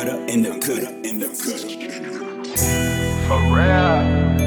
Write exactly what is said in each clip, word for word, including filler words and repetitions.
cutter, in the cutter, in the cutter. For real.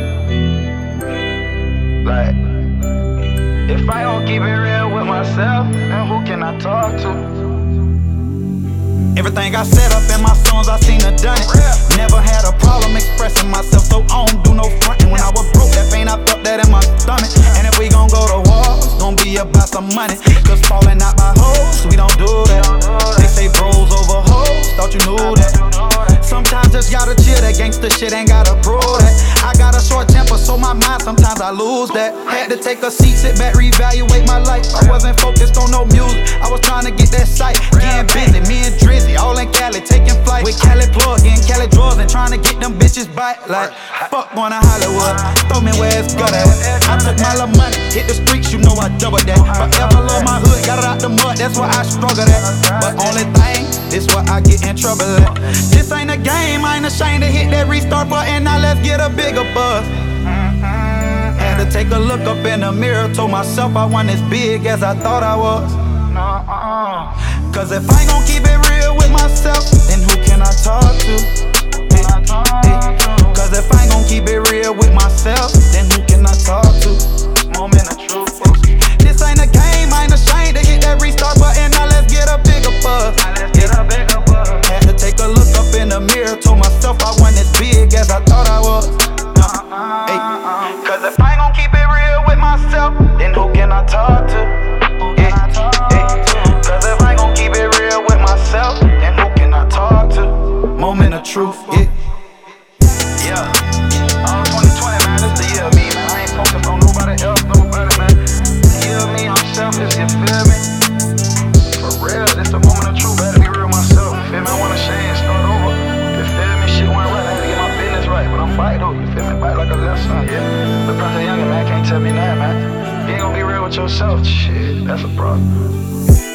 Like, if I don't keep it real with myself, then who can I talk to? Everything I set up in my songs, I seen her done it. Never had a problem expressing myself, so I don't do no frontin'. When I was broke, that pain, I felt that in my stomach. And if we gon' go to war, it's gon' be about some money. Cause falling out by hoes, we don't do that. They say bros over hoes, thought you knew that. Sometimes just gotta chill, that gangsta shit ain't gotta prove that. I got a short temper, so my mind, sometimes I lose that. Had to take a seat, sit back, reevaluate my life. I wasn't focused on no music, I was trying to get that sight. Getting busy, me and Drizzy, all in Cali, taking flights. With Cali plug, getting Cali drawers and trying to get them bitches bite. Like, fuck going to Hollywood, throw me where it's good at. I took my little money, hit the streets, you know I doubled that. Forever love my hood, got it out the mud, that's why I struggle at. But only thing, this what I get in trouble at. This ain't a game, I ain't ashamed to hit that restart button, now let's get a bigger buzz. Had to take a look up in the mirror, told myself I wasn't as big as I thought I was. Cause if I ain't gon' keep it real with myself, then who can I talk to? Cause if I ain't gon' keep it real with myself, then who can I talk to? Moment of truth. This ain't a game, I ain't ashamed to hit that restart button, now let's get a bigger buzz. Had to take a look up in the mirror, told myself I wasn't as big as I thought I was. Hey. Cause if I ain't gon' keep it real with myself, then who can I talk to? Hey. Hey. Cause if I ain't gon' keep it real with myself, then who can I talk to? Moment of truth, yeah. Yeah. Uh, twenty twenty, man, this the year of me, man. I ain't focused on nobody else, nobody, man. The year of me, I'm selfish, you feel me? For real, this the moment of truth, I had to be real with myself, you feel me? I wanna change, start over. You feel me? Shit went right, I had to get my business right. But I'm fighting though, you feel me? Fight like a left son, yeah. The Project Youngin, man, can't tell me nothing, man. You ain't gonna be real with yourself, shit, that's a problem.